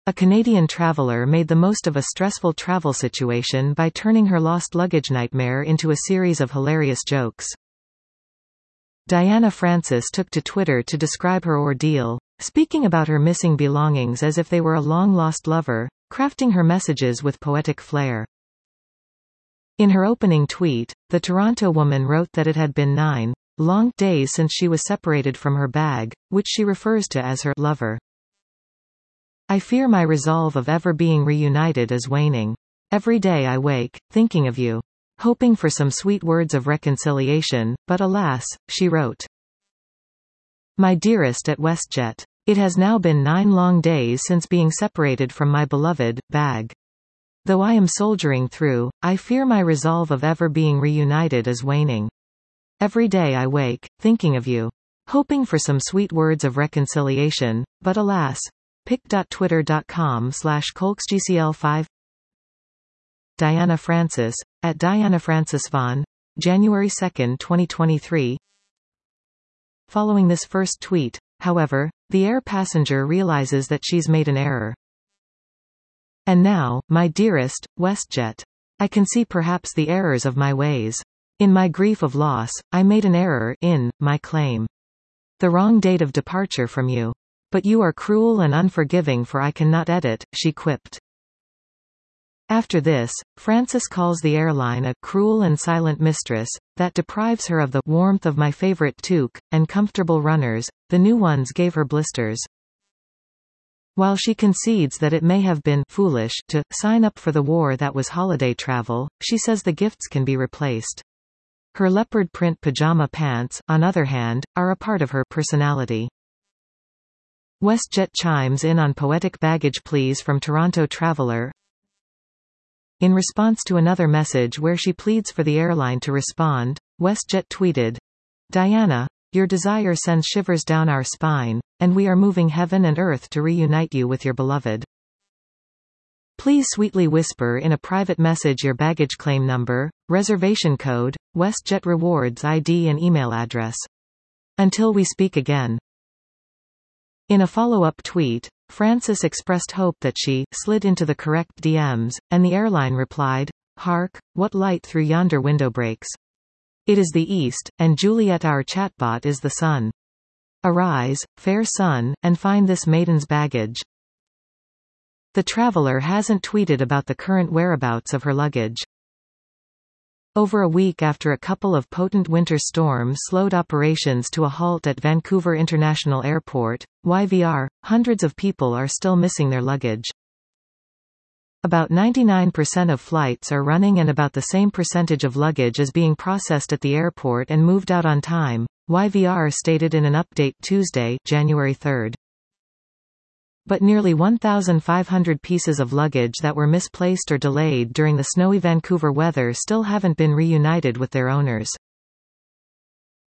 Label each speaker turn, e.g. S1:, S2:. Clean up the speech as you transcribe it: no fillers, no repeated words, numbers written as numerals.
S1: A Canadian traveler made the most of a stressful travel situation by turning her lost luggage nightmare into a series of hilarious jokes. Diana Francis took to Twitter to describe her ordeal, speaking about her missing belongings as if they were a long-lost lover, crafting her messages with poetic flair. In her opening tweet, the Toronto woman wrote that it had been 9 long days since she was separated from her bag, which she refers to as her lover. I fear my resolve of ever being reunited is waning. Every day I wake, thinking of you. Hoping for some sweet words of reconciliation, but alas, she wrote. My dearest at WestJet. It has now been 9 long days since being separated from my beloved bag. Though I am soldiering through, I fear my resolve of ever being reunited is waning. Every day I wake, thinking of you. Hoping for some sweet words of reconciliation, but alas. pic.twitter.com/colksgcl5 Diana Francis, at Diana Francis Vaughn, January 2, 2023. Following this first tweet, however, the air passenger realizes that she's made an error. And now, my dearest, WestJet. I can see perhaps the errors of my ways. In my grief of loss, I made an error in my claim. The wrong date of departure from you. But you are cruel and unforgiving, for I cannot edit, she quipped. After this, Francis calls the airline a cruel and silent mistress that deprives her of the warmth of my favorite toque and comfortable runners. The new ones gave her blisters. While she concedes that it may have been foolish to sign up for the war that was holiday travel, she says the gifts can be replaced. Her leopard print pajama pants, on other hand, are a part of her personality. WestJet chimes in on poetic baggage pleas from Toronto traveler. In response to another message where she pleads for the airline to respond, WestJet tweeted, Diana, your desire sends shivers down our spine, and we are moving heaven and earth to reunite you with your beloved. Please sweetly whisper in a private message your baggage claim number, reservation code, WestJet rewards ID and email address. Until we speak again. In a follow-up tweet, Francis expressed hope that she slid into the correct DMs, and the airline replied, Hark, what light through yonder window breaks? It is the east, and Juliet our chatbot is the sun. Arise, fair sun, and find this maiden's baggage. The traveler hasn't tweeted about the current whereabouts of her luggage. Over a week after a couple of potent winter storms slowed operations to a halt at Vancouver International Airport, YVR, hundreds of people are still missing their luggage. About 99% of flights are running and about the same percentage of luggage is being processed at the airport and moved out on time, YVR stated in an update Tuesday, January 3. But nearly 1,500 pieces of luggage that were misplaced or delayed during the snowy Vancouver weather still haven't been reunited with their owners.